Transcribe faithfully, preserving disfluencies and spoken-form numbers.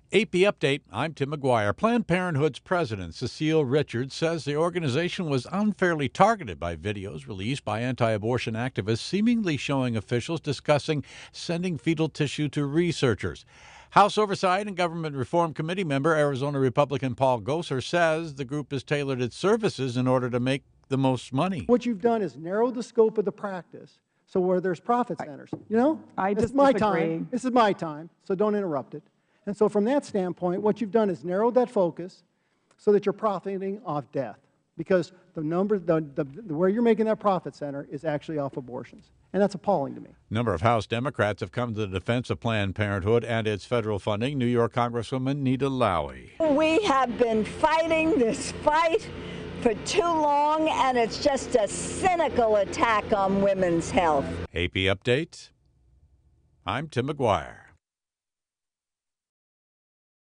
A P Update, I'm Tim McGuire. Planned Parenthood's president, Cecile Richards, says the organization was unfairly targeted by videos released by anti-abortion activists seemingly showing officials discussing sending fetal tissue to researchers. House Oversight and Government Reform Committee member Arizona Republican Paul Gosar says the group has tailored its services in order to make the most money. What you've done is narrowed the scope of the practice, so where there's profit centers. You know, I this just is my disagree. time. This is my time, so don't interrupt it. And so from that standpoint, what you've done is narrowed that focus so that you're profiting off death, because the number, the, the, the where you're making that profit center is actually off abortions. And that's appalling to me. A number of House Democrats have come to the defense of Planned Parenthood and its federal funding. New York Congresswoman Nita Lowey. We have been fighting this fight for too long, and it's just a cynical attack on women's health. A P Update, I'm Tim McGuire.